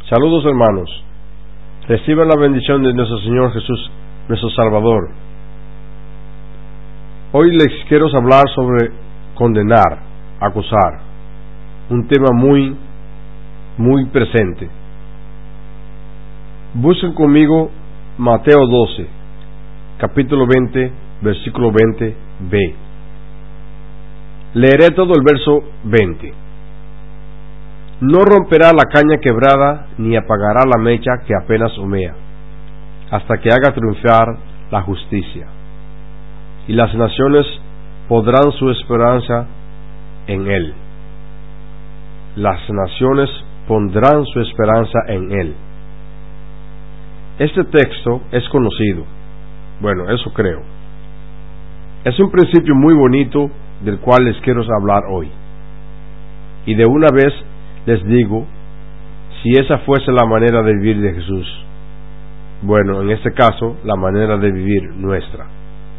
Saludos, hermanos. Reciban la bendición de nuestro Señor Jesús, nuestro Salvador. Hoy les quiero hablar sobre condenar, acusar, un tema muy presente. Busquen conmigo Mateo 12, capítulo 20, versículo 20b. Leeré todo el verso 20. No romperá la caña quebrada, ni apagará la mecha que apenas humea, hasta que haga triunfar la justicia. Y las naciones pondrán su esperanza en él. Las naciones pondrán su esperanza en él. Este texto es conocido. Bueno, eso creo. Es un principio muy bonito del cual les quiero hablar hoy. Y de una vez les digo, si esa fuese la manera de vivir de Jesús, bueno, en este caso, la manera de vivir nuestra.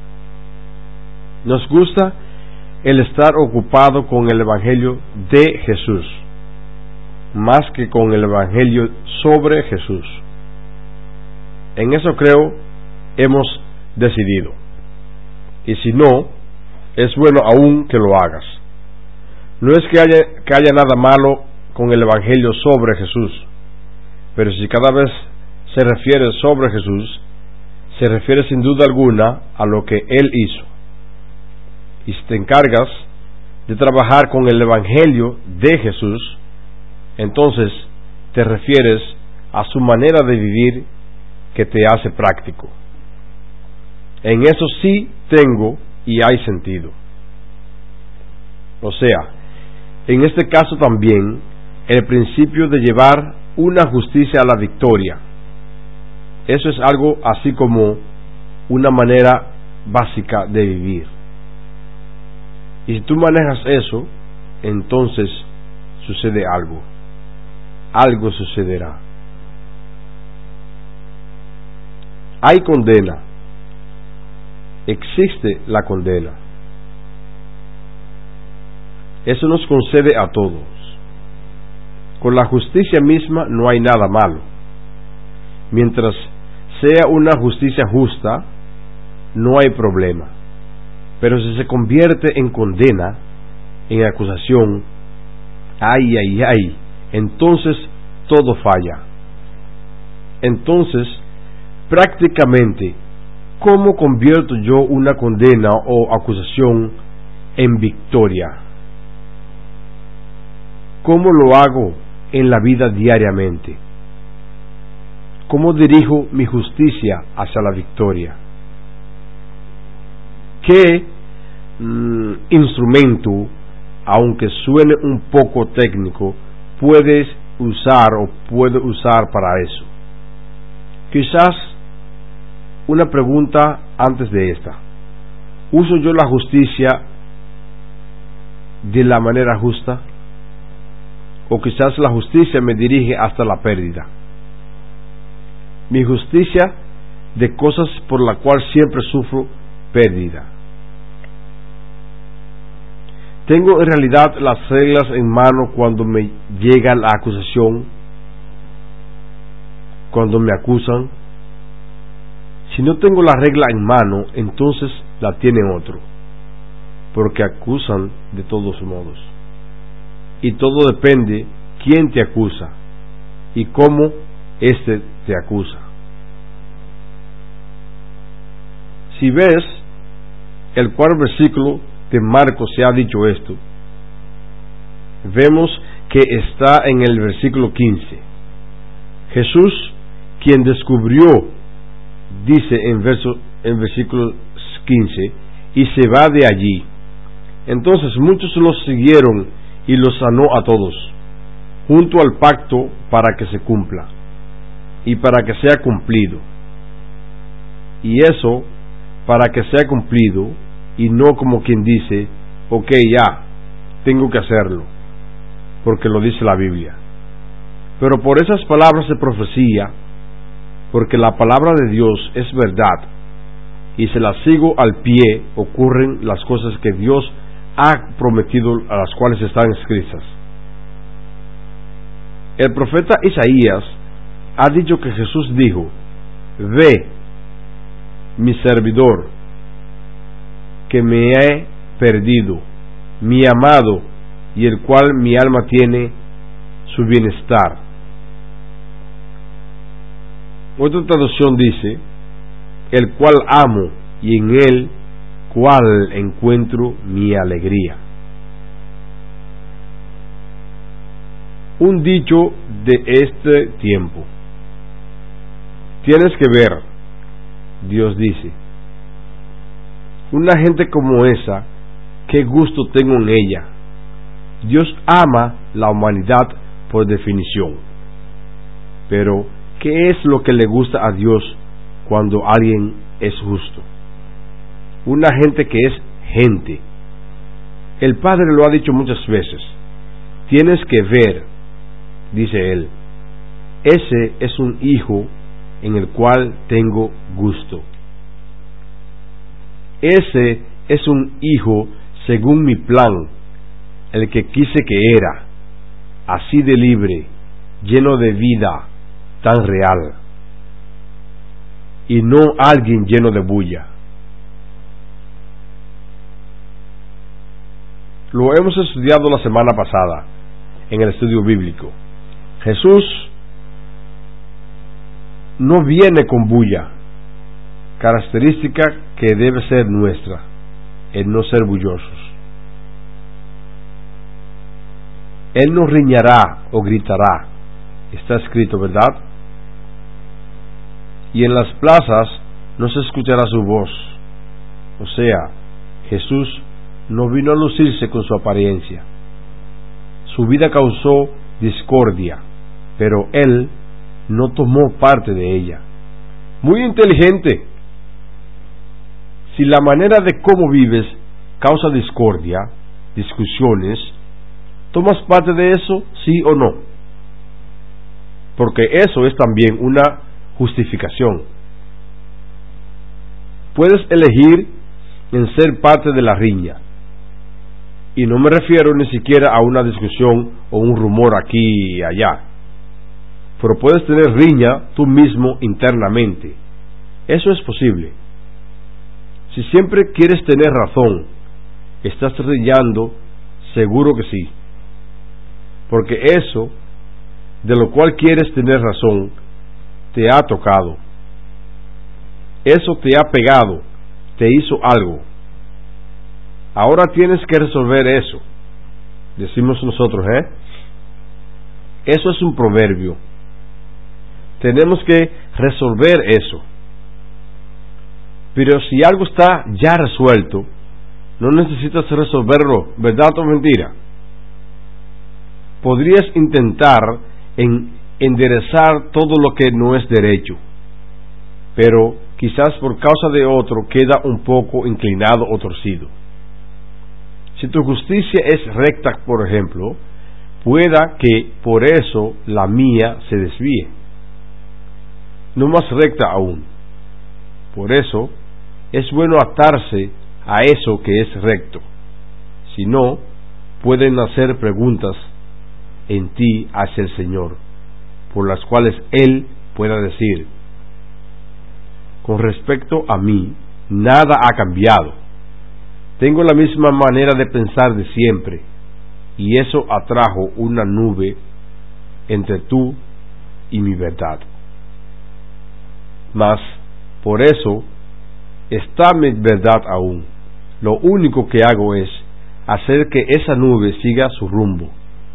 Nos gusta el estar ocupado con el Evangelio de Jesús, más que con el Evangelio sobre Jesús. En eso creo hemos decidido. Y si no, es bueno aún que lo hagas. No es que haya nada malo con el Evangelio sobre Jesús, pero si cada vez se refiere sobre Jesús, se refiere sin duda alguna a lo que Él hizo. Y si te encargas de trabajar con el Evangelio de Jesús, entonces te refieres a su manera de vivir que te hace práctico. En eso sí tengo y hay sentido. O sea, en este caso también, el principio de llevar una justicia a la victoria. Eso es algo así como una manera básica de vivir. Y si tú manejas eso, entonces sucede algo. Algo sucederá. Hay condena. Existe la condena. Eso nos concede a todos. Con la justicia misma no hay nada malo. Mientras sea una justicia justa, no hay problema. Pero si se convierte en condena, en acusación, entonces todo falla. Entonces, prácticamente, ¿cómo convierto yo una condena o acusación en victoria? ¿Cómo lo hago en la vida diariamente? ¿Cómo dirijo mi justicia hacia la victoria? ¿Qué instrumento, aunque suene un poco técnico, puedes usar o puedo usar para eso? Quizás una pregunta antes de esta. ¿Uso yo la justicia de la manera justa? O quizás la justicia me dirige hasta la pérdida. Mi justicia de cosas por la cual siempre sufro pérdida. ¿Tengo en realidad las reglas en mano cuando me llega la acusación? Cuando me acusan. Si no tengo la regla en mano, entonces la tiene otro, porque acusan de todos modos. Y todo depende quién te acusa y cómo éste te acusa. Si ves el cuarto versículo de Marcos se ha dicho esto, vemos que está en el versículo 15. Jesús, quien descubrió, dice en versículo 15, y se va de allí. Entonces muchos los siguieron y los sanó a todos, junto al pacto para que se cumpla y para que sea cumplido. Y eso, para que sea cumplido, y no como quien dice, ok, ya, tengo que hacerlo, porque lo dice la Biblia. Pero por esas palabras de profecía, porque la palabra de Dios es verdad, y se la sigo al pie, ocurren las cosas que Dios ha prometido, a las cuales están escritas. El profeta Isaías ha dicho que Jesús dijo: ve, mi servidor, que me he perdido, mi amado, y el cual mi alma tiene su bienestar. Otra traducción dice: el cual amo, y en él cual encuentro mi alegría. Un dicho de este tiempo: tienes que ver, Dios dice, una gente como esa, qué gusto tengo en ella. Dios ama la humanidad por definición, pero ¿qué es lo que le gusta a Dios cuando alguien es justo? Una gente que es gente. El Padre lo ha dicho muchas veces: tienes que ver, dice Él, ese es un hijo en el cual tengo gusto. Ese es un hijo según mi plan, el que quise que era, así de libre, lleno de vida, tan real, y no alguien lleno de bulla. Lo hemos estudiado la semana pasada en el estudio bíblico. Jesús no viene con bulla, característica que debe ser nuestra, el no ser bullosos. Él no riñará o gritará, está escrito, ¿verdad? Y en las plazas no se escuchará su voz. O sea, Jesús no vino a lucirse con su apariencia. Su vida causó discordia, pero Él no tomó parte de ella. Muy inteligente. Si la manera de cómo vives causa discordia, discusiones, ¿tomas parte de eso, sí o no? Porque eso es también una justificación. Puedes elegir en ser parte de la riña, y no me refiero ni siquiera a una discusión o un rumor aquí y allá, pero puedes tener riña tú mismo internamente. Eso es posible. Si siempre quieres tener razón, estás riñando, seguro que sí, porque eso de lo cual quieres tener razón te ha tocado, eso te ha pegado, te hizo algo. Ahora tienes que resolver eso, decimos nosotros, Eso es un proverbio. Tenemos que resolver eso. Pero si algo está ya resuelto, no necesitas resolverlo, ¿verdad o mentira? Podrías intentar enderezar todo lo que no es derecho, pero quizás por causa de otro queda un poco inclinado o torcido. Si tu justicia es recta, por ejemplo, pueda que por eso la mía se desvíe, no más recta aún. Por eso es bueno atarse a eso que es recto. Si no, pueden hacer preguntas en ti hacia el Señor, por las cuales Él pueda decir: con respecto a mí, nada ha cambiado. Tengo la misma manera de pensar de siempre, y eso atrajo una nube entre tú y mi verdad. Mas, por eso, está mi verdad aún. Lo único que hago es hacer que esa nube siga su rumbo.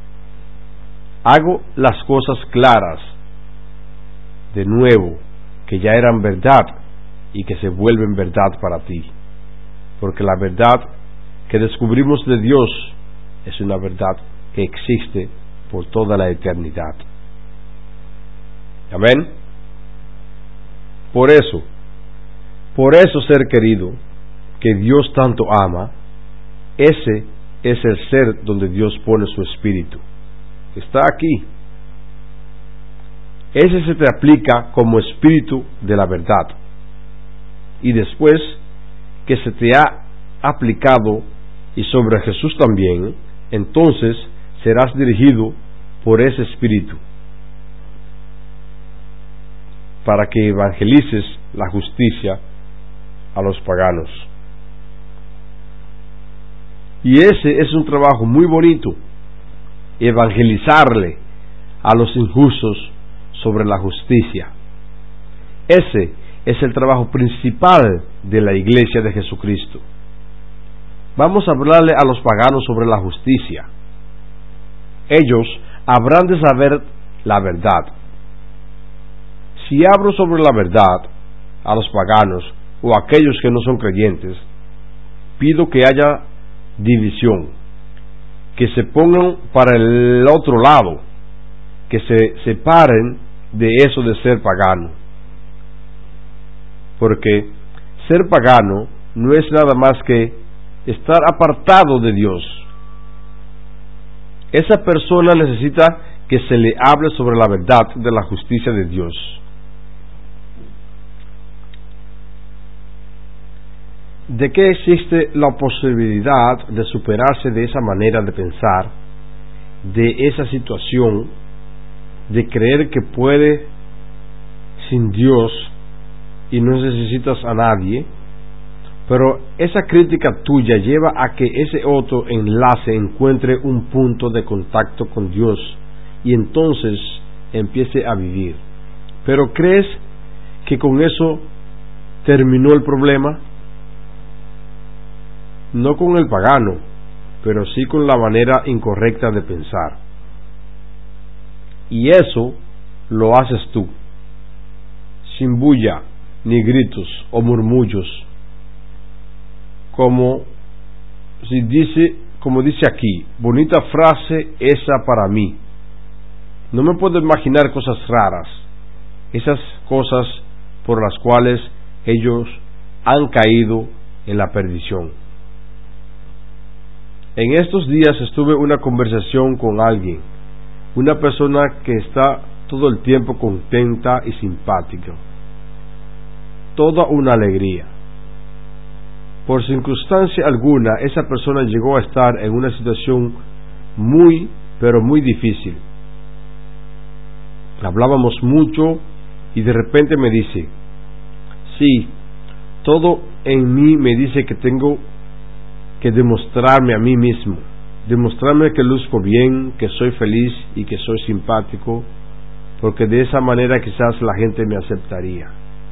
Hago las cosas claras, de nuevo, que ya eran verdad y que se vuelven verdad para ti. Porque la verdad que descubrimos de Dios es una verdad que existe por toda la eternidad. Amén. Por eso, ser querido, que Dios tanto ama, ese es el ser donde Dios pone su espíritu. Está aquí. Ese se te aplica como espíritu de la verdad. Y después que se te ha aplicado y sobre Jesús también, entonces serás dirigido por ese espíritu. para que evangelices la justicia a los paganos. Y ese es un trabajo muy bonito, evangelizarle a los injustos sobre la justicia. Ese es el trabajo principal de la Iglesia de Jesucristo. Vamos a hablarle a los paganos sobre la justicia. Ellos habrán de saber la verdad. Si hablo sobre la verdad a los paganos o a aquellos que no son creyentes, pido que haya división, que se pongan para el otro lado, que se separen de eso de ser pagano, porque ser pagano no es nada más que estar apartado de Dios. Esa persona necesita que se le hable sobre la verdad de la justicia de Dios. ¿De qué existe la posibilidad de superarse de esa manera de pensar, de esa situación, de creer que puede sin Dios y no necesitas a nadie? Pero esa crítica tuya lleva a que ese otro enlace encuentre un punto de contacto con Dios y entonces empiece a vivir. ¿Pero crees que con eso terminó el problema? No con el pagano, pero sí con la manera incorrecta de pensar. Y eso lo haces tú, sin bulla, ni gritos o murmullos, como dice aquí, bonita frase esa para mí. No me puedo imaginar cosas raras, esas cosas por las cuales ellos han caído en la perdición. En estos días estuve en una conversación con alguien, una persona que está todo el tiempo contenta y simpática, toda una alegría. Por circunstancia alguna, esa persona llegó a estar en una situación muy, pero muy difícil. Hablábamos mucho y de repente me dice, sí, todo en mí me dice que tengo que demostrarme a mí mismo, demostrarme que luzco bien, que soy feliz y que soy simpático, porque de esa manera quizás la gente me aceptaría.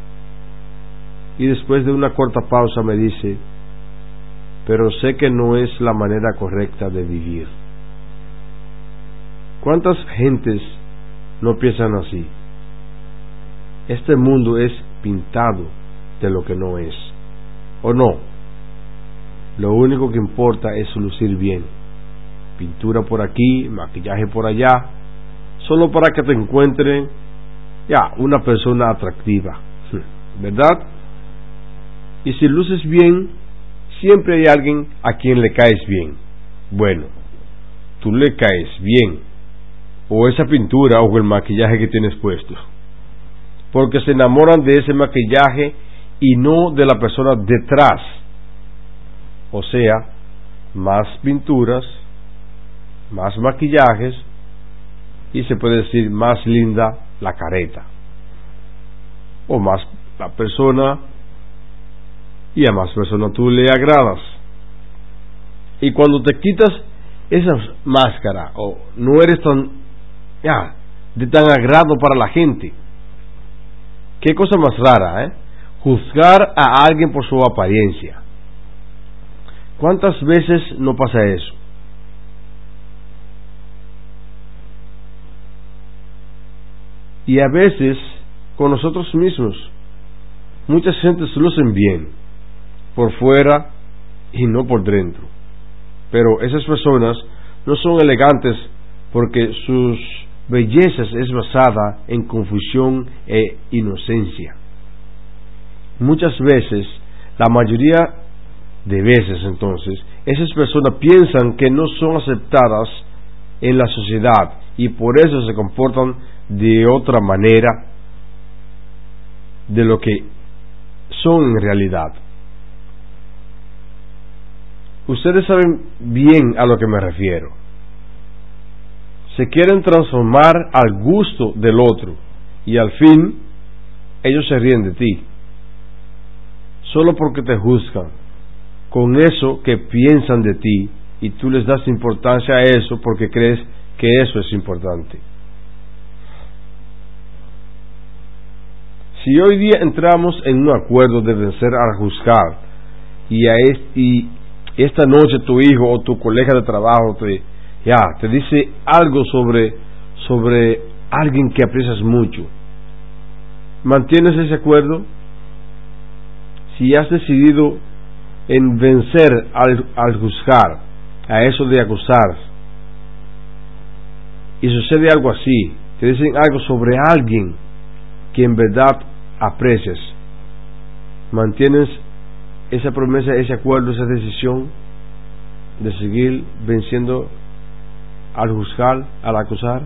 Y después de una corta pausa me dice, pero sé que no es la manera correcta de vivir. ¿Cuántas gentes no piensan así? Este mundo es pintado de lo que no es, ¿o no? Lo único que importa es lucir bien. Pintura por aquí, maquillaje por allá, solo para que te encuentren una persona atractiva, ¿verdad? Y si luces bien, siempre hay alguien a quien le caes bien. Bueno, tú le caes bien, o esa pintura o el maquillaje que tienes puesto, porque se enamoran de ese maquillaje y no de la persona detrás. O sea, más pinturas, más maquillajes y se puede decir más linda la careta, o más la persona, y a más personas tú le agradas. Y cuando te quitas esa máscara o no eres de tan agrado para la gente, qué cosa más rara, juzgar a alguien por su apariencia. ¿Cuántas veces no pasa eso? Y a veces con nosotros mismos. Muchas gentes lucen bien por fuera y no por dentro, pero esas personas no son elegantes porque sus bellezas es basada en confusión e inocencia. Muchas veces, la mayoría de veces entonces, esas personas piensan que no son aceptadas en la sociedad y por eso se comportan de otra manera de lo que son en realidad. Ustedes saben bien a lo que me refiero. Se quieren transformar al gusto del otro y al fin ellos se ríen de ti, solo porque te juzgan con eso que piensan de ti, y tú les das importancia a eso porque crees que eso es importante. Si hoy día entramos en un acuerdo de vencer al juzgar, y esta noche tu hijo o tu colega de trabajo te dice algo sobre alguien que aprecias mucho, ¿mantienes ese acuerdo? Si has decidido en vencer al juzgar, a eso de acusar, y sucede algo así, te dicen algo sobre alguien que en verdad aprecias, ¿mantienes esa promesa, ese acuerdo, esa decisión de seguir venciendo al juzgar, al acusar?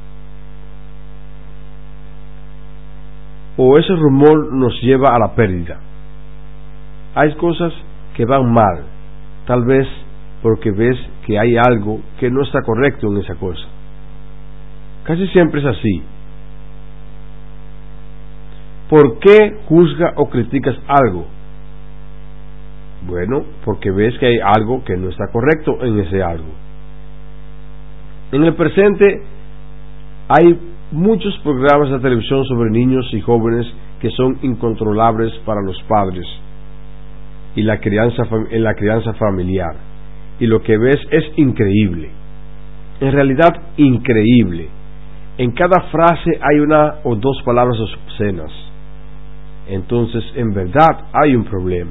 ¿O ese rumor nos lleva a la pérdida? Hay cosas que van mal, tal vez porque ves que hay algo que no está correcto en esa cosa. Casi siempre es así. ¿Por qué juzgas o criticas algo? Bueno, porque ves que hay algo que no está correcto en ese algo. En el presente hay muchos programas de televisión sobre niños y jóvenes que son incontrolables para los padres y la crianza familiar, y lo que ves es increíble, en realidad increíble. En cada frase hay una o dos palabras obscenas. Entonces, en verdad hay un problema.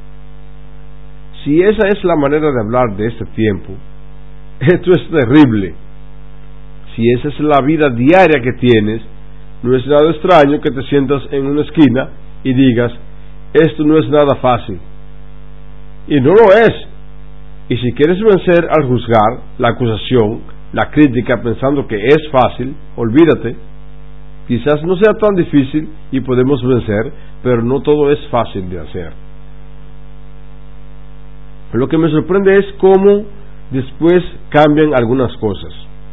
Si esa es la manera de hablar de este tiempo, esto es terrible. Si esa es la vida diaria que tienes, no es nada extraño que te sientas en una esquina y digas, esto no es nada fácil. Y no lo es. Y si quieres vencer al juzgar, la acusación, la crítica, pensando que es fácil, olvídate. Quizás no sea tan difícil y podemos vencer, pero no todo es fácil de hacer. Lo que me sorprende es cómo después cambian algunas cosas.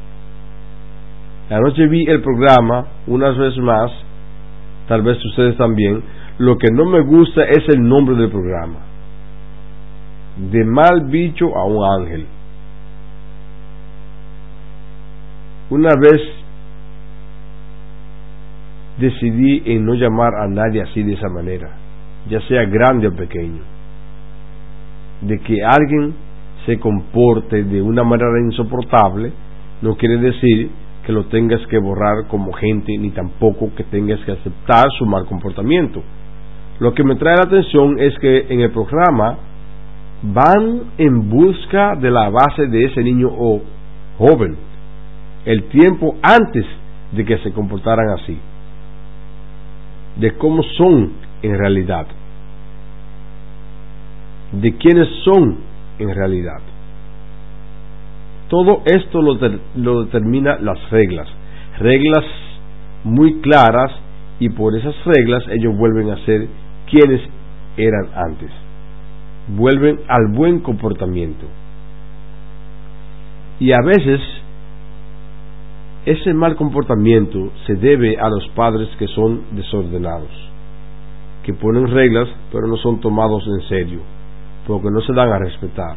Anoche vi el programa unas veces más, tal vez ustedes también. Lo que no me gusta es el nombre del programa: de mal bicho a un ángel. Una vez decidí en no llamar a nadie así, de esa manera, ya sea grande o pequeño. De que alguien se comporte de una manera insoportable no quiere decir que lo tengas que borrar como gente, ni tampoco que tengas que aceptar su mal comportamiento. Lo que me trae la atención es que en el programa van en busca de la base de ese niño o joven, el tiempo antes de que se comportaran así, de cómo son en realidad, de quiénes son en realidad. Todo esto lo determina las reglas muy claras, y por esas reglas ellos vuelven a ser quienes eran antes, vuelven al buen comportamiento. Y a veces ese mal comportamiento se debe a los padres que son desordenados, que ponen reglas pero no son tomados en serio, porque no se dan a respetar,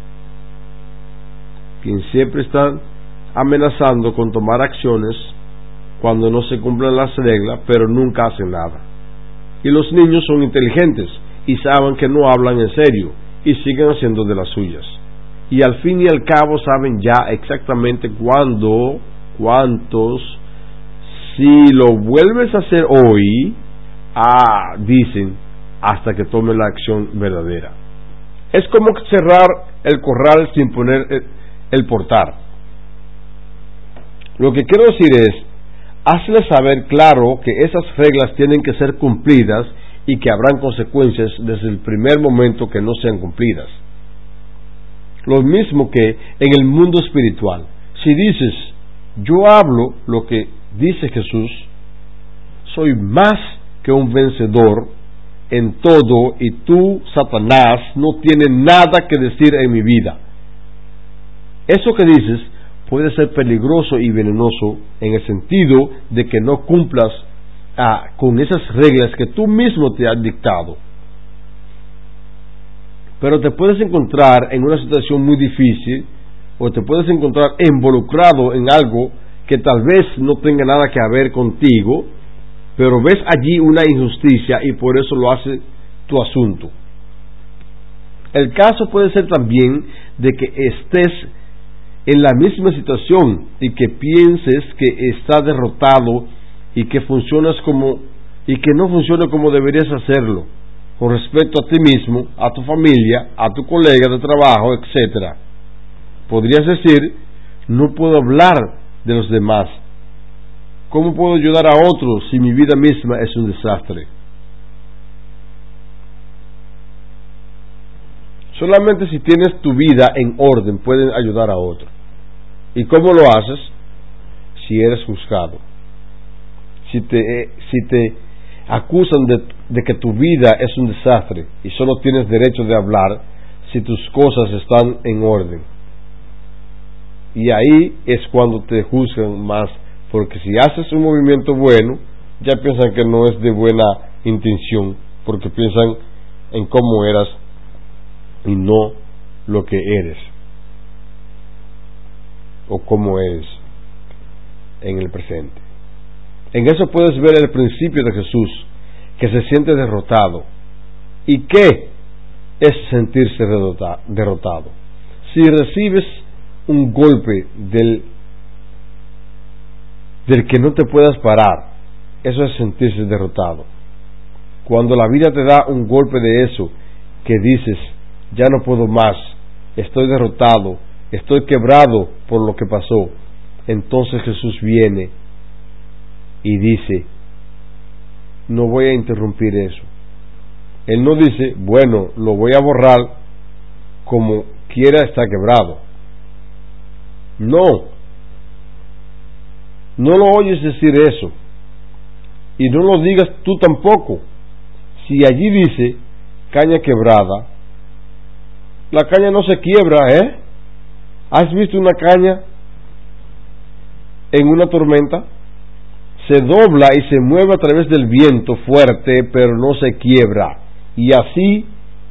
quien siempre están amenazando con tomar acciones cuando no se cumplen las reglas, pero nunca hacen nada. Y los niños son inteligentes y saben que no hablan en serio y siguen haciendo de las suyas, y al fin y al cabo saben ya exactamente cuántos, si lo vuelves a hacer hoy, dicen, hasta que tome la acción verdadera. Es como cerrar el corral sin poner el portal. Lo que quiero decir es, hazle saber claro que esas reglas tienen que ser cumplidas y que habrán consecuencias desde el primer momento que no sean cumplidas. Lo mismo que en el mundo espiritual. Si dices, yo hablo lo que dice Jesús, soy más que un vencedor en todo, y tú, Satanás, no tienes nada que decir en mi vida. Eso que dices puede ser peligroso y venenoso en el sentido de que no cumplas con esas reglas que tú mismo te has dictado. Pero te puedes encontrar en una situación muy difícil, o te puedes encontrar involucrado en algo que tal vez no tenga nada que ver contigo, pero ves allí una injusticia y por eso lo hace tu asunto. El caso puede ser también de que estés en la misma situación y que pienses que estás derrotado y que no funciona como deberías hacerlo con respecto a ti mismo, a tu familia, a tu colega de trabajo, etcétera. Podrías decir: no puedo hablar de los demás. ¿Cómo puedo ayudar a otros si mi vida misma es un desastre? Solamente si tienes tu vida en orden puedes ayudar a otro. ¿Y cómo lo haces? Si eres juzgado. Si te acusan de que tu vida es un desastre y solo tienes derecho de hablar si tus cosas están en orden. Y ahí es cuando te juzgan más, porque si haces un movimiento bueno, ya piensan que no es de buena intención, porque piensan en cómo eras y no lo que eres o cómo eres en el presente. En eso puedes ver el principio de Jesús, que se siente derrotado. ¿Y qué es sentirse derrotado? Si recibes un golpe del que no te puedas parar, eso es sentirse derrotado. Cuando la vida te da un golpe de eso, que dices: ya no puedo más, estoy derrotado, estoy quebrado por lo que pasó, entonces Jesús viene y dice: no voy a interrumpir eso. Él no dice: bueno, lo voy a borrar, como quiera está quebrado. No lo oyes decir eso, y no lo digas tú tampoco. Si allí dice caña quebrada, la caña no se quiebra, ¿eh? ¿Has visto una caña en una tormenta? Se dobla y se mueve a través del viento fuerte, pero no se quiebra. Y así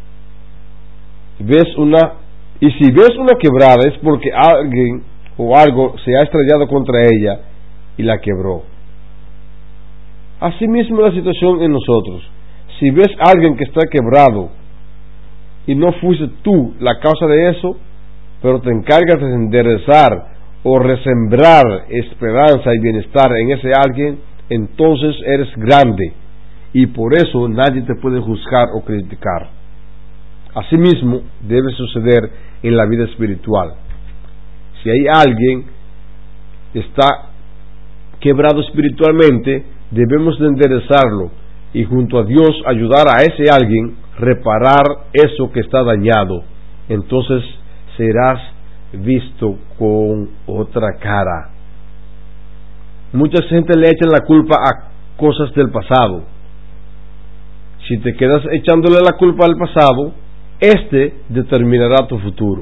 y si ves una quebrada es porque alguien o algo se ha estrellado contra ella y la quebró. Así mismo la situación en nosotros. Si ves a alguien que está quebrado y no fuiste tú la causa de eso, pero te encargas de enderezar o resembrar esperanza y bienestar en ese alguien, entonces eres grande y por eso nadie te puede juzgar o criticar. Asimismo debe suceder en la vida espiritual. Si hay alguien que está quebrado espiritualmente, debemos de enderezarlo y junto a Dios ayudar a ese alguien reparar eso que está dañado. Entonces serás visto con otra cara. Mucha gente le echan la culpa a cosas del pasado. Si te quedas echándole la culpa al pasado, determinará tu futuro.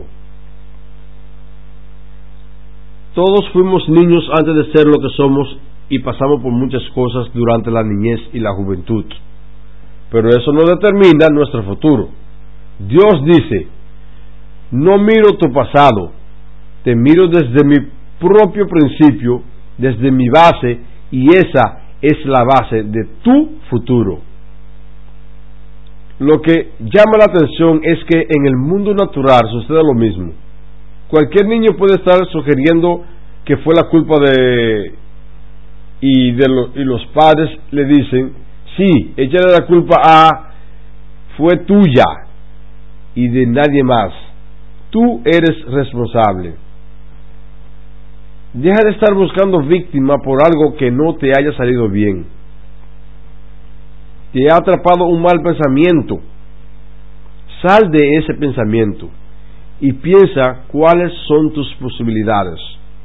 Todos fuimos niños antes de ser lo que somos y pasamos por muchas cosas durante la niñez y la juventud, pero eso no determina nuestro futuro. Dios dice: no miro tu pasado, te miro desde mi propio principio, desde mi base, y esa es la base de tu futuro. Lo que llama la atención es que en el mundo natural sucede lo mismo. Cualquier niño puede estar sugiriendo que fue la culpa y los padres le dicen: sí, échale la culpa fue tuya y de nadie más. Tú eres responsable. Deja de estar buscando víctima por algo que no te haya salido bien. Te ha atrapado un mal pensamiento. Sal de ese pensamiento y piensa cuáles son tus posibilidades.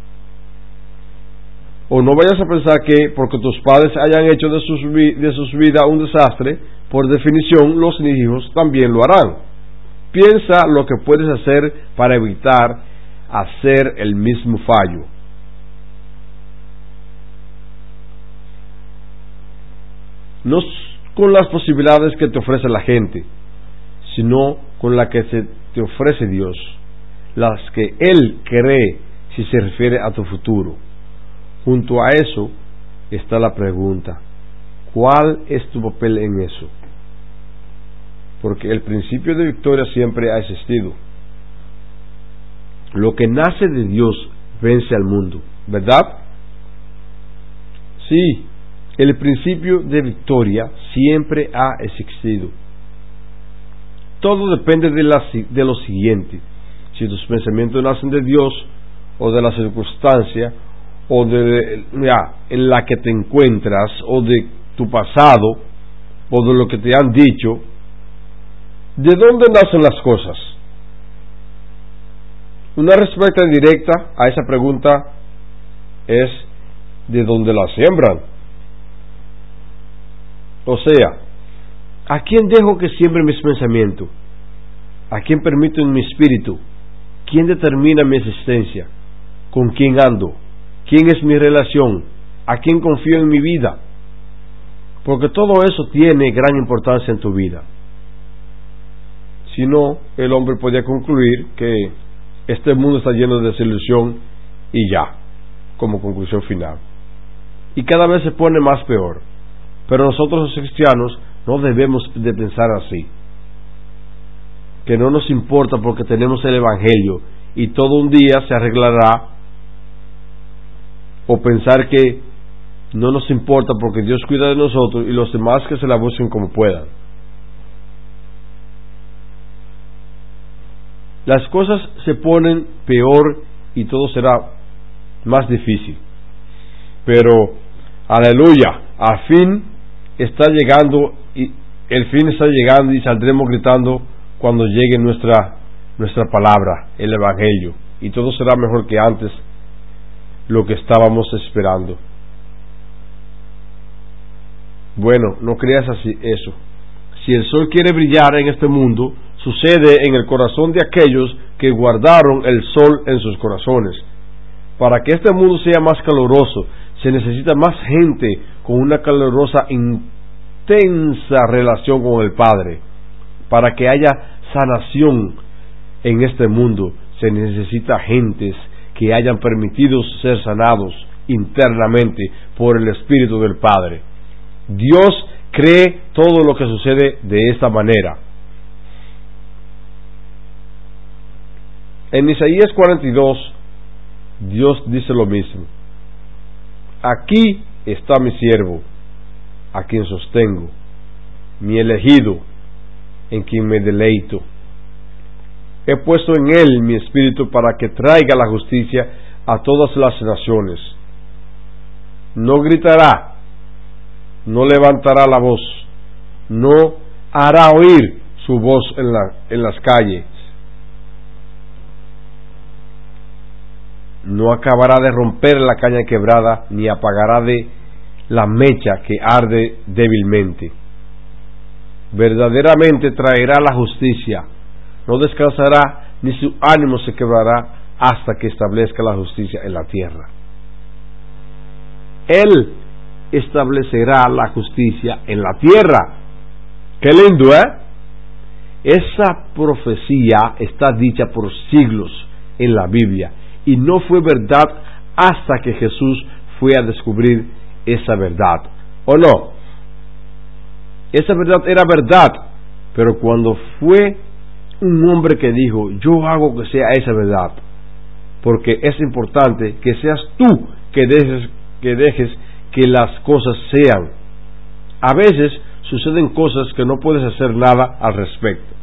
O no vayas a pensar que porque tus padres hayan hecho de sus vidas un desastre, por definición los hijos también lo harán. Piensa lo que puedes hacer para evitar hacer el mismo fallo. no con las posibilidades que te ofrece la gente, sino con la que te ofrece Dios, las que Él cree si se refiere a tu futuro. Junto a eso está la pregunta: ¿cuál es tu papel en eso? Porque el principio de victoria siempre ha existido. Lo que nace de Dios vence al mundo, ¿verdad? Sí, el principio de victoria siempre ha existido. Todo depende de lo siguiente: si tus pensamientos nacen de Dios o de la circunstancia o en la que te encuentras, o de tu pasado, o de lo que te han dicho. ¿De dónde nacen las cosas? Una respuesta directa a esa pregunta es: de donde las siembran. O sea, ¿a quién dejo que siembre mis pensamientos? ¿A quién permito en mi espíritu? ¿Quién determina mi existencia? ¿Con quién ando? ¿Quién es mi relación? ¿A quién confío en mi vida? Porque todo eso tiene gran importancia en tu vida. Si no, el hombre podría concluir que este mundo está lleno de desilusión y ya, como conclusión final. Y cada vez se pone más peor. Pero nosotros los cristianos no debemos de pensar así. Que no nos importa porque tenemos el Evangelio y todo un día se arreglará, o pensar que no nos importa porque Dios cuida de nosotros y los demás que se la busquen como puedan. Las cosas se ponen peor y todo será más difícil. Pero, aleluya, al fin está llegando, y el fin está llegando, y saldremos gritando cuando llegue nuestra palabra, el Evangelio, y todo será mejor que antes, lo que estábamos esperando. Bueno, no creas así eso. Si el sol quiere brillar en este mundo, sucede en el corazón de aquellos que guardaron el sol en sus corazones. Para que este mundo sea más caluroso, se necesita más gente con una calurosa, intensa relación con el Padre. Para que haya sanación en este mundo, se necesita gentes que hayan permitido ser sanados internamente por el Espíritu del Padre. Dios cree todo lo que sucede de esta manera. En Isaías 42, Dios dice lo mismo: aquí está mi siervo, a quien sostengo, mi elegido, en quien me deleito. He puesto en él mi espíritu para que traiga la justicia a todas las naciones. No gritará, no levantará la voz, no hará oír su voz en las calles. No acabará de romper la caña quebrada, ni apagará de la mecha que arde débilmente. Verdaderamente traerá la justicia, no descansará, ni su ánimo se quebrará hasta que establezca la justicia en la tierra. Él establecerá la justicia en la tierra. ¡Qué lindo!, Esa profecía está dicha por siglos en la Biblia, y no fue verdad hasta que Jesús fue a descubrir esa verdad. ¿O no? Esa verdad era verdad, pero cuando fue un hombre que dijo: yo hago que sea esa verdad, porque es importante que seas tú que dejes que las cosas sean. A veces suceden cosas que no puedes hacer nada al respecto,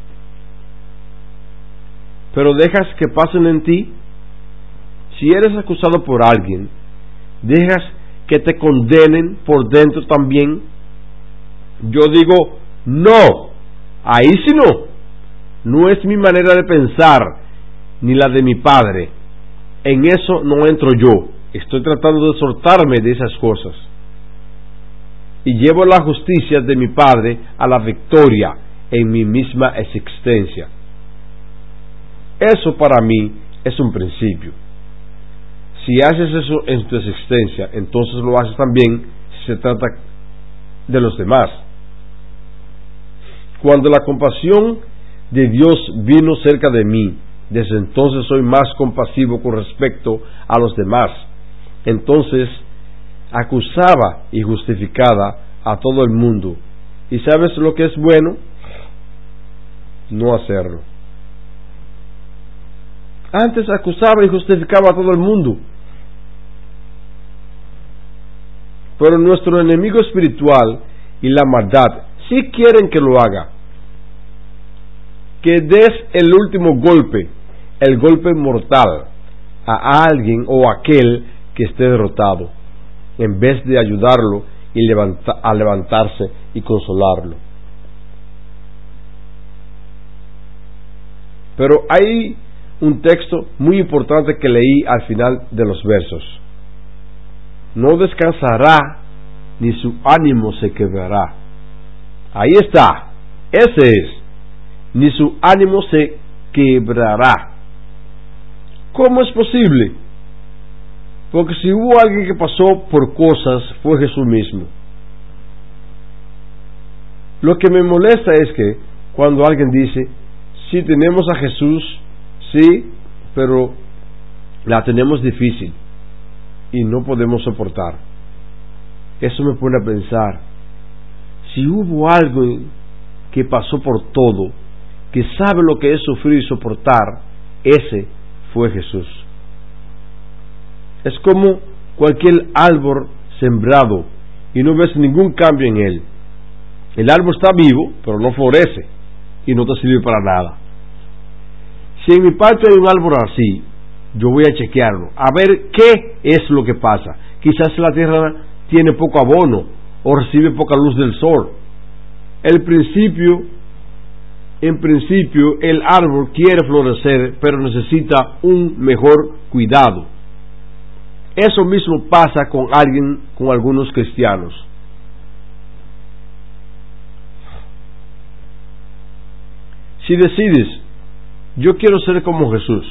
pero dejas que pasen en ti. Si eres acusado por alguien, dejas que te condenen por dentro también. Yo digo: no, ahí sí no es mi manera de pensar ni la de mi padre, en eso no entro yo. Estoy tratando de soltarme de esas cosas y llevo la justicia de mi Padre a la victoria en mi misma existencia. Eso para mí es un principio. Si haces eso en tu existencia, entonces lo haces también si se trata de los demás. Cuando la compasión de Dios vino cerca de mí, desde entonces soy más compasivo con respecto a los demás. Entonces acusaba y justificaba a todo el mundo. ¿Y sabes lo que es bueno? No hacerlo. Antes acusaba y justificaba a todo el mundo. Pero nuestro enemigo espiritual y la maldad sí quieren que lo haga. Que des el último golpe, el golpe mortal, a alguien o a aquel que esté derrotado, en vez de ayudarlo y a levantarse y consolarlo. Pero hay un texto muy importante que leí al final de los versos. No descansará, ni su ánimo se quebrará. Ahí está, ese es, ni su ánimo se quebrará. ¿Cómo es posible? Porque si hubo alguien que pasó por cosas, fue Jesús mismo. Lo que me molesta es que cuando alguien dice, sí tenemos a Jesús, sí, pero la tenemos difícil y no podemos soportar. Eso me pone a pensar, si hubo algo que pasó por todo, que sabe lo que es sufrir y soportar, ese fue Jesús. Es como cualquier árbol sembrado y no ves ningún cambio en él. El árbol está vivo, pero no florece y no te sirve para nada. Si en mi patio hay un árbol así, yo voy a chequearlo, a ver qué es lo que pasa. Quizás la tierra tiene poco abono o recibe poca luz del sol. En principio, el árbol quiere florecer, pero necesita un mejor cuidado. Eso mismo pasa con algunos cristianos. Si decides, yo quiero ser como Jesús,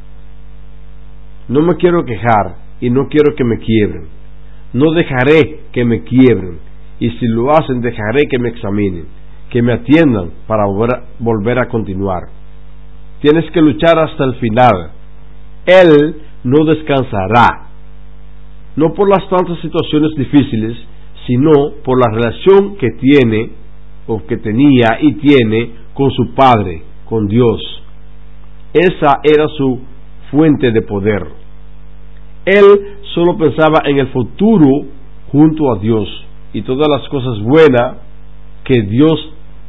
no me quiero quejar y no quiero que me quiebren, no dejaré que me quiebren, y si lo hacen dejaré que me examinen, que me atiendan para volver a continuar. Tienes que luchar hasta el final. Él no descansará, no por las tantas situaciones difíciles, sino por la relación que tiene o que tenía y tiene con su Padre, con Dios. Esa era su fuente de poder. Él solo pensaba en el futuro junto a Dios y todas las cosas buenas que Dios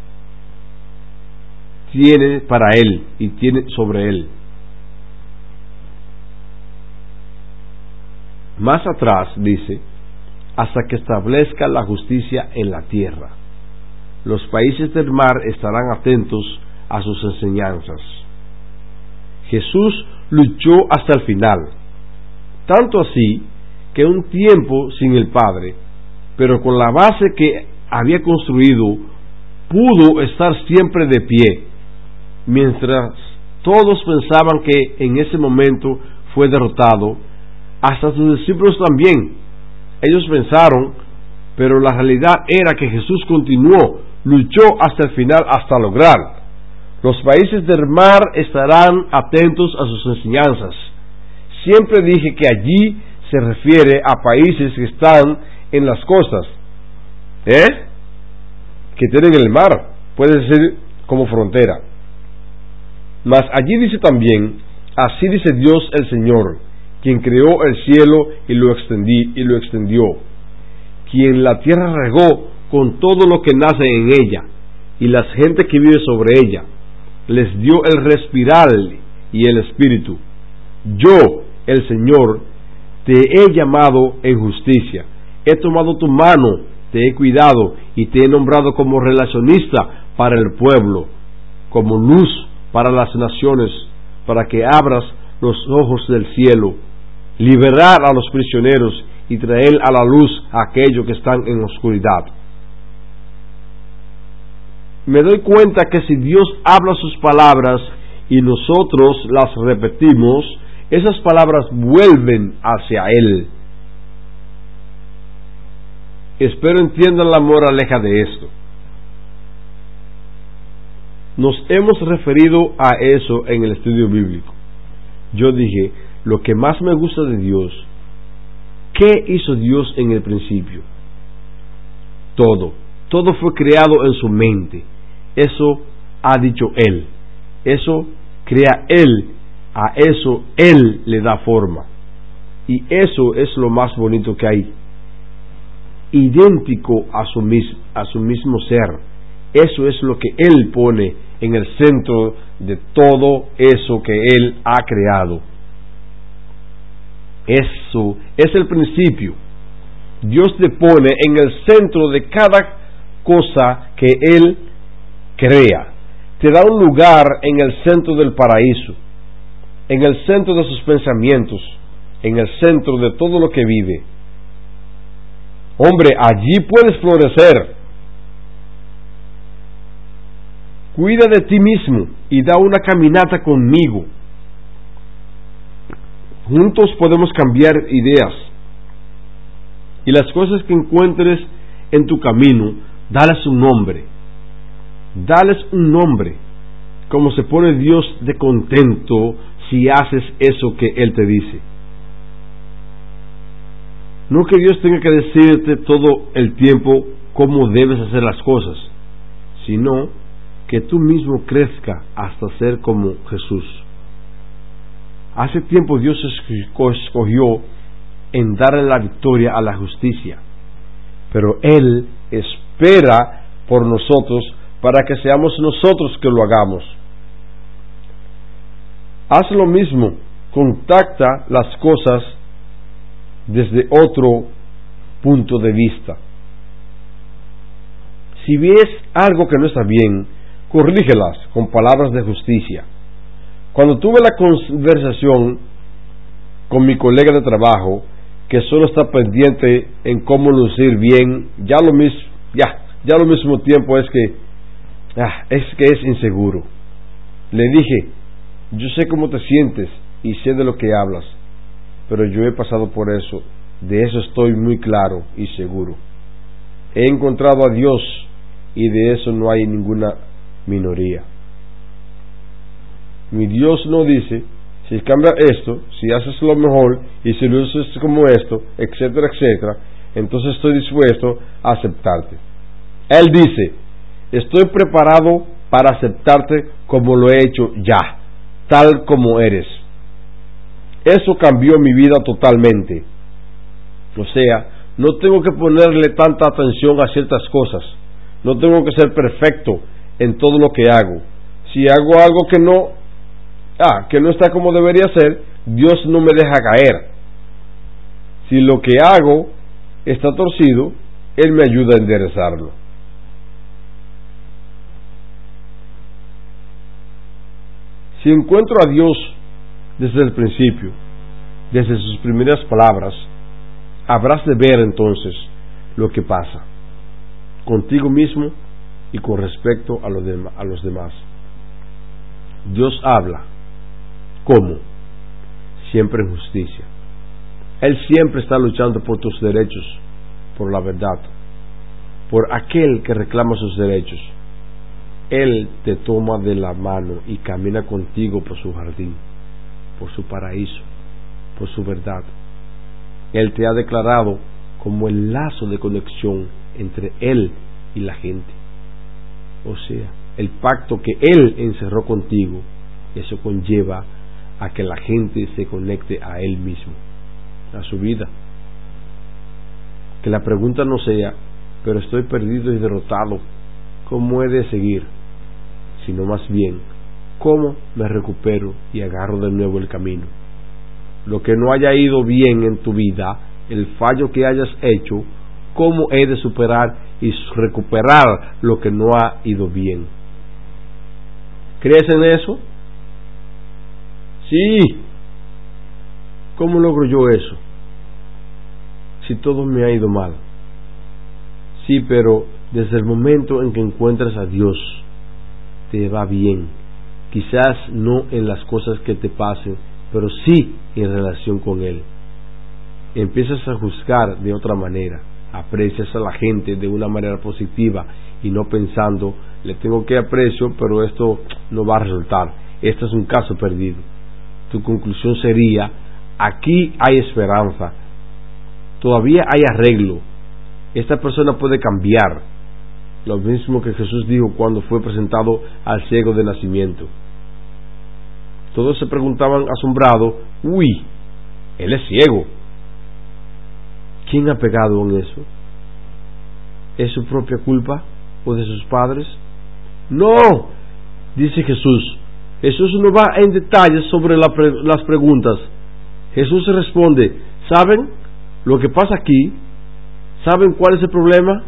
tiene para él y tiene sobre él. Más atrás dice, hasta que establezca la justicia en la tierra. Los países del mar estarán atentos a sus enseñanzas. Jesús luchó hasta el final, tanto así que un tiempo sin el Padre, pero con la base que había construido, pudo estar siempre de pie, mientras todos pensaban que en ese momento fue derrotado. Hasta sus discípulos también. Ellos pensaron, pero la realidad era que Jesús continuó, luchó hasta el final, hasta lograr. Los países del mar estarán atentos a sus enseñanzas. Siempre dije que allí se refiere a países que están en las costas, que tienen el mar, puede ser como frontera. Mas allí dice también, así dice Dios el Señor, quien creó el cielo y lo extendió, quien la tierra regó con todo lo que nace en ella, y las gentes que vive sobre ella, les dio el respirar y el espíritu. Yo, el Señor, te he llamado en justicia, he tomado tu mano, te he cuidado y te he nombrado como relacionista para el pueblo, como luz para las naciones, para que abras los ojos del cielo, liberar a los prisioneros y traer a la luz a aquellos que están en oscuridad. Me doy cuenta que si Dios habla sus palabras y nosotros las repetimos, esas palabras vuelven hacia Él. Espero entiendan la moraleja de esto. Nos hemos referido a eso en el estudio bíblico. Yo dije, lo que más me gusta de Dios, ¿qué hizo Dios en el principio? Todo fue creado en su mente. Eso ha dicho Él. Eso crea Él. A eso Él le da forma. Y eso es lo más bonito que hay. Idéntico a su mismo ser. Eso es lo que Él pone en el centro de todo eso que Él ha creado. Eso es el principio. Dios te pone en el centro de cada cosa que Él crea. Te da un lugar en el centro del paraíso, en el centro de sus pensamientos, en el centro de todo lo que vive. Hombre, allí puedes florecer. Cuida de ti mismo y da una caminata conmigo. Juntos podemos cambiar ideas. Y las cosas que encuentres en tu camino, dales un nombre. Dales un nombre. Como se pone Dios de contento si haces eso que Él te dice. No que Dios tenga que decirte todo el tiempo cómo debes hacer las cosas, sino que tú mismo crezca hasta ser como Jesús. Hace tiempo Dios escogió en darle la victoria a la justicia, pero Él espera por nosotros para que seamos nosotros que lo hagamos. Haz lo mismo, contacta las cosas desde otro punto de vista. Si ves algo que no está bien, corrígelas con palabras de justicia. Cuando tuve la conversación con mi colega de trabajo, que solo está pendiente en cómo lucir bien, ya lo mismo tiempo es que es inseguro. Le dije, yo sé cómo te sientes y sé de lo que hablas, pero yo he pasado por eso, de eso estoy muy claro y seguro. He encontrado a Dios y de eso no hay ninguna minoría. Mi Dios no dice, si cambia esto, si haces lo mejor y si lo haces como esto, etcétera, etcétera, entonces estoy dispuesto a aceptarte. Él dice, estoy preparado para aceptarte como lo he hecho ya, tal como eres. Eso cambió mi vida totalmente. O sea, no tengo que ponerle tanta atención a ciertas cosas. No tengo que ser perfecto en todo lo que hago. Si hago algo que no está como debería ser, Dios no me deja caer. Si lo que hago está torcido, Él me ayuda a enderezarlo. Si encuentro a Dios desde el principio, desde sus primeras palabras, habrás de ver entonces lo que pasa contigo mismo y con respecto a los demás. Dios habla. ¿Cómo? Siempre en justicia. Él siempre está luchando por tus derechos, por la verdad, por aquel que reclama sus derechos. Él te toma de la mano y camina contigo por su jardín, por su paraíso, por su verdad. Él te ha declarado como el lazo de conexión entre Él y la gente. O sea, el pacto que Él encerró contigo, eso conlleva a que la gente se conecte a Él mismo, a su vida. Que la pregunta no sea, pero estoy perdido y derrotado, ¿cómo he de seguir? Sino más bien, ¿cómo me recupero y agarro de nuevo el camino? Lo que no haya ido bien en tu vida, el fallo que hayas hecho, ¿cómo he de superar y recuperar lo que no ha ido bien? ¿Crees en eso? Sí. ¿Cómo logro yo eso? Si todo me ha ido mal. Sí, pero desde el momento en que encuentras a Dios, te va bien. Quizás no en las cosas que te pasen, pero sí en relación con Él. Empiezas a juzgar de otra manera, aprecias a la gente de una manera positiva y no pensando, le tengo que aprecio, pero esto no va a resultar, este es un caso perdido. Tu conclusión sería, aquí hay esperanza, todavía hay arreglo, esta persona puede cambiar. Lo mismo que Jesús dijo cuando fue presentado al ciego de nacimiento. Todos se preguntaban asombrados, uy, él es ciego. ¿Quién ha pecado en eso? ¿Es su propia culpa o de sus padres? No, dice Jesús. Jesús no va en detalles sobre las preguntas. Jesús responde, ¿saben lo que pasa aquí? ¿Saben cuál es el problema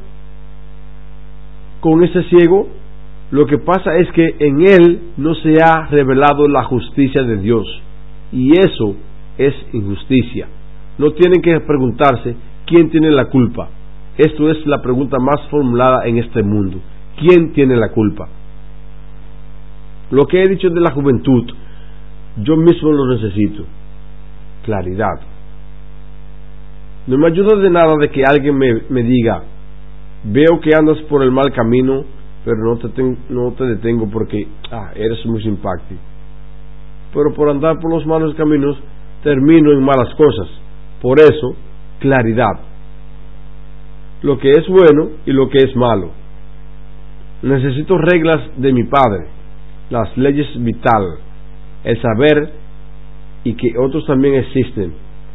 con ese ciego? Lo que pasa es que en él no se ha revelado la justicia de Dios, y eso es injusticia. No tienen que preguntarse quién tiene la culpa. Esto es la pregunta más formulada en este mundo. ¿Quién tiene la culpa? Lo que he dicho de la juventud, yo mismo lo necesito. Claridad. No me ayuda de nada de que alguien me diga, veo que andas por el mal camino, pero no te detengo porque eres muy simpático. Pero por andar por los malos caminos termino en malas cosas. Por eso, claridad. Lo que es bueno y lo que es malo. Necesito reglas de mi padre, las leyes vital, el saber y que otros también existen.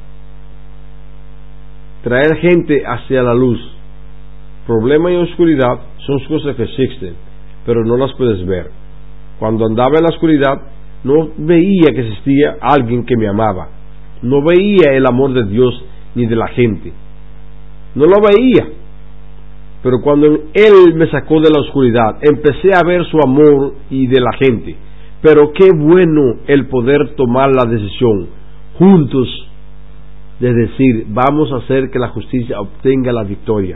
Traer gente hacia la luz. Problema y oscuridad son cosas que existen, pero no las puedes ver. Cuando andaba en la oscuridad, no veía que existía alguien que me amaba. No veía el amor de Dios ni de la gente. No lo veía. Pero cuando Él me sacó de la oscuridad, empecé a ver su amor y de la gente. Pero qué bueno el poder tomar la decisión juntos de decir, vamos a hacer que la justicia obtenga la victoria.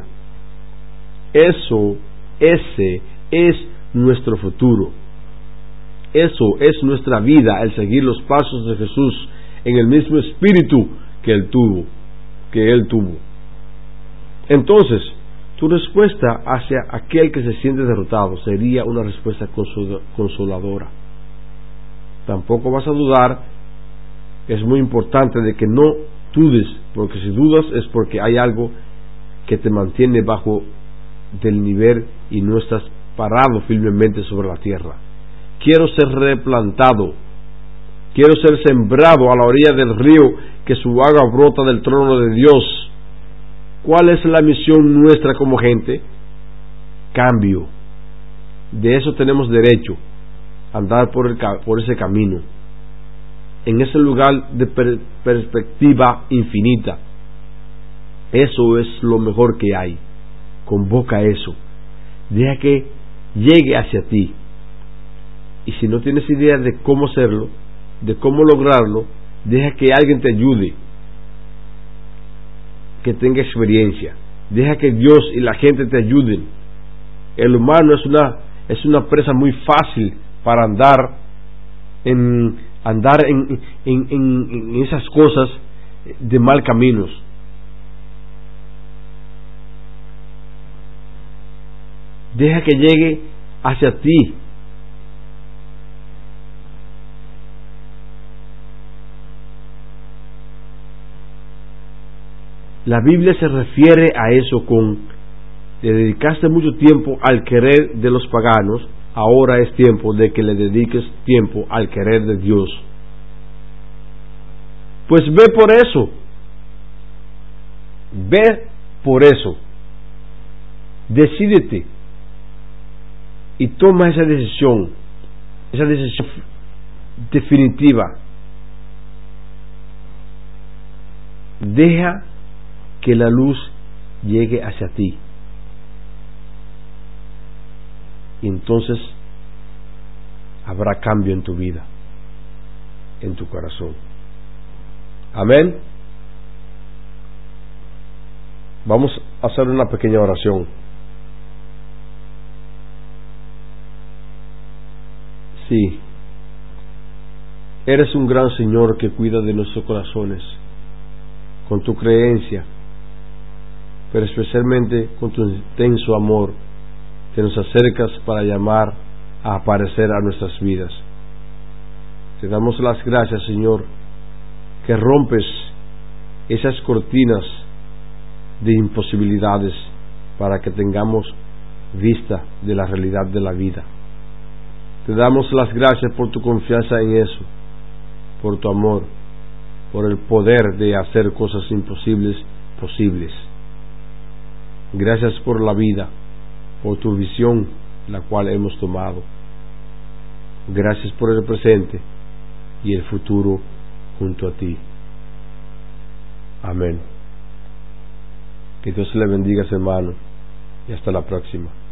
Ese es nuestro futuro. Eso es nuestra vida, el seguir los pasos de Jesús en el mismo espíritu que Él tuvo. Entonces, tu respuesta hacia aquel que se siente derrotado sería una respuesta consoladora. Tampoco vas a dudar. Es muy importante de que no dudes, porque si dudas es porque hay algo que te mantiene bajo del nivel y no estás parado firmemente sobre la tierra. Quiero ser replantado, quiero ser sembrado a la orilla del río, que su agua brota del trono de Dios. ¿Cuál es la misión nuestra como gente? Cambio. De eso tenemos derecho, andar por ese camino, en ese lugar de perspectiva infinita. Eso es lo mejor que hay. Convoca eso, deja que llegue hacia ti, y si no tienes idea de cómo hacerlo, de cómo lograrlo, deja que alguien te ayude, que tenga experiencia, deja que Dios y la gente te ayuden. El humano es una presa muy fácil para andar en esas cosas de mal caminos. Deja que llegue hacia ti. La Biblia se refiere a eso con: le dedicaste mucho tiempo al querer de los paganos, ahora es tiempo de que le dediques tiempo al querer de Dios. Pues ve por eso, decídete y toma esa decisión definitiva. Deja que la luz llegue hacia ti, y entonces habrá cambio en tu vida, en tu corazón. Amén. Vamos a hacer una pequeña oración. Sí, eres un gran Señor que cuida de nuestros corazones con tu creencia. pero especialmente con tu intenso amor que nos acercas para llamar a aparecer a nuestras vidas. Te damos las gracias, Señor, que rompes esas cortinas de imposibilidades para que tengamos vista de la realidad de la vida. Te damos las gracias por tu confianza en eso, por tu amor, por el poder de hacer cosas imposibles posibles. Gracias por la vida, por tu visión, la cual hemos tomado. Gracias por el presente y el futuro junto a ti. Amén. Que Dios le bendiga, hermano, y hasta la próxima.